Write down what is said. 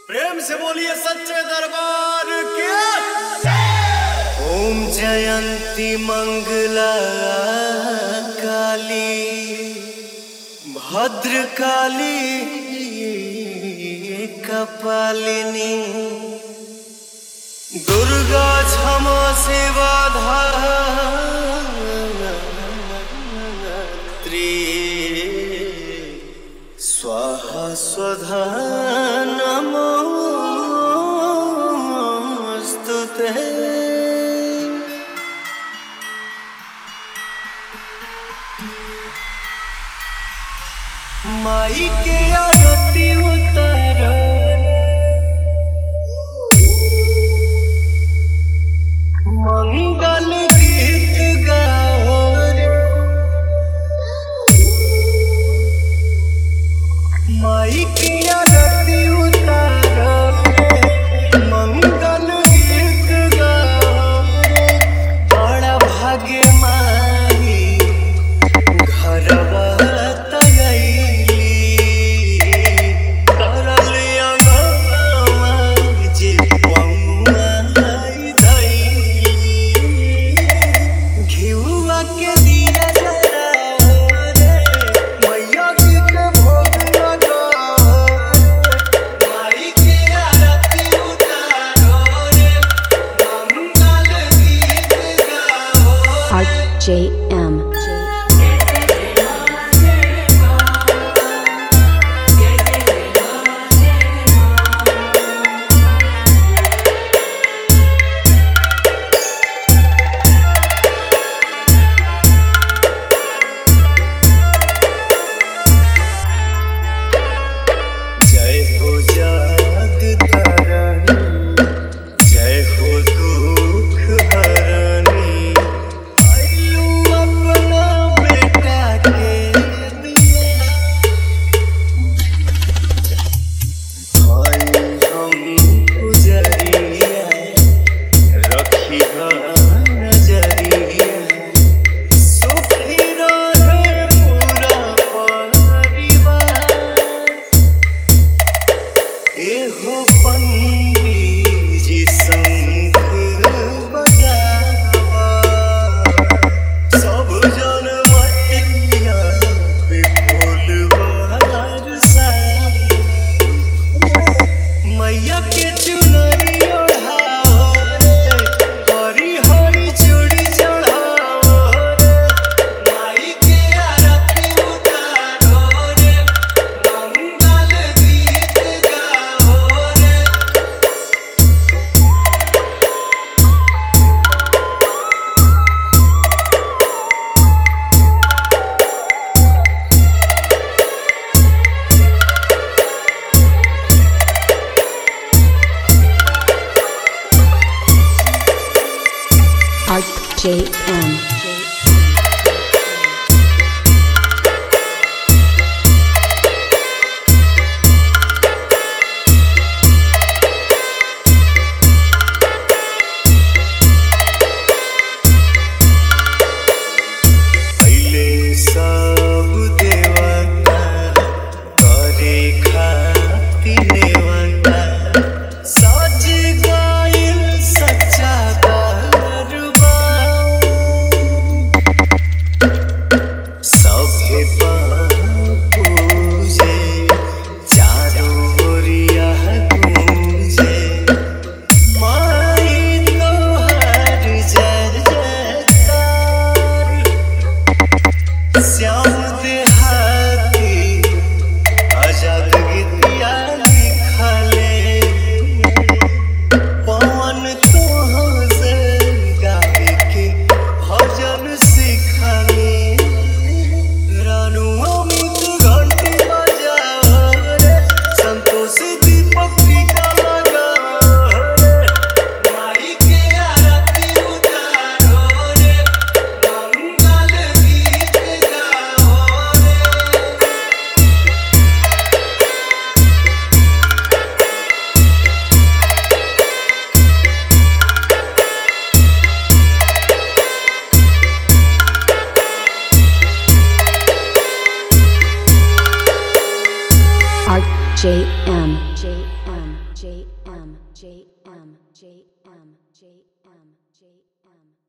प्रेम से बोलिए सच्चे दरबार के। ओम जयंती मंगला काली भद्र काली कपालिनी दुर्गा क्षमा सेवा धात्री स्वाहा स्वधा नमोस्तुते। माई के आरती उतारो मंगल गीत गाओ माई की आरती उतारो मंगल गीत गाओ बड़ा भाग्य माई घरवा JM. जय हो जाग तारणी जय हो दुख हरणी JM. JM. JM JM JM JM